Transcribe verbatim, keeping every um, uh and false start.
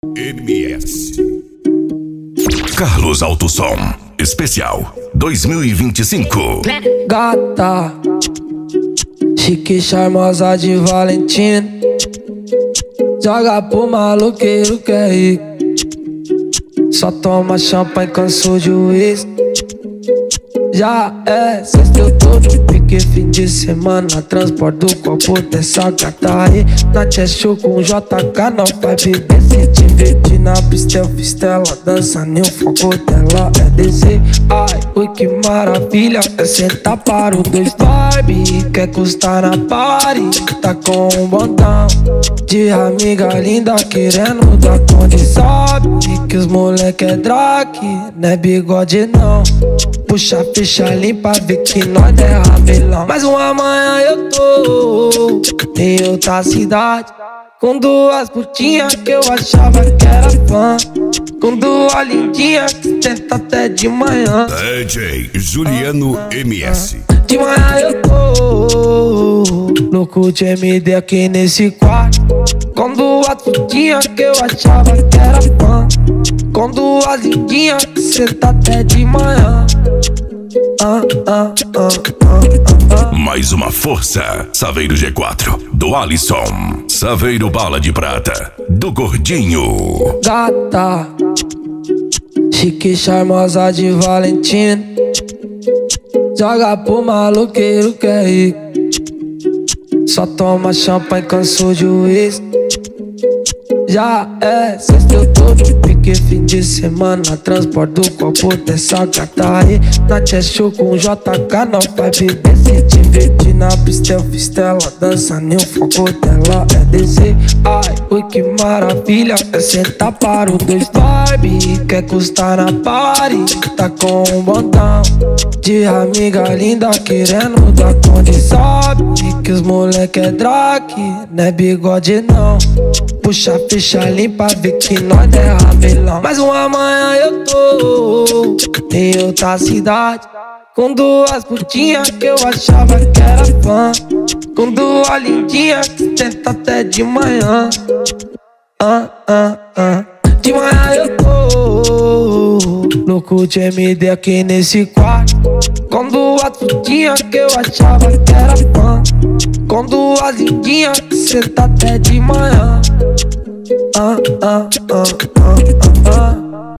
M S Carlos Autosom Especial dois mil e vinte e cinco. Gata, chique charmosa de Valentina, joga pro maloqueiro que é rico, só toma champanhe, cansou de uísque. Já é sexta, eu tô no pique, fim de semana, transporte do copo dessa gata aí. Na show com J K, não vai beber, se divertir na pista, eu fiz ela dança, nem o foco dela é descer. Ai, ui, que maravilha, é sentar para o dois Barbie, quer custar na party, tá com um bondão de amiga linda querendo dar conta. Sabe que os moleque é drag, não é bigode não. Puxa a ficha limpa, vê que nós é ramelão. Mas uma manhã eu tô em outra cidade, com duas putinhas que eu achava que era fã, com duas lindinhas que tenta até de manhã. D J Juliano M S. De manhã eu tô louco de M D aqui nesse quarto, com duas putinhas que eu achava que era fã, com duas lindinhas que senta até de manhã. Ah, ah, ah, ah, ah. Mais uma força. Saveiro G quatro do Alisson. Saveiro Bala de Prata do Gordinho. Gata, chique charmosa de Valentina, joga pro maloqueiro que é rico, só toma champanhe, cansou de uísque. Já é sexta, eu tô no pique, fim de semana, transporte do copo dessa gata aí. Na show com J K, não vai beber, se divertir na pista, eu fiz ela dança, nem o foco dela é descer. Ai, ui, que maravilha, é sentar para o dois Barbie, quer custar na party, tá com um bondão de amiga linda querendo dar conta. Sabe que os moleque é drag, não é bigode não. Puxa a ficha limpa, vê que nós é ramelão. Mas uma manhã eu tô em outra cidade, com duas putinhas que eu achava que era fã, com duas lindinhas que tenta até de manhã. Ah, ah, ah. De manhã eu tô louco de M D aqui nesse quarto, com duas putinhas que eu achava que era fã, com duas lindinhas que senta até de manhã. Ah, ah, ah, ah, ah, ah.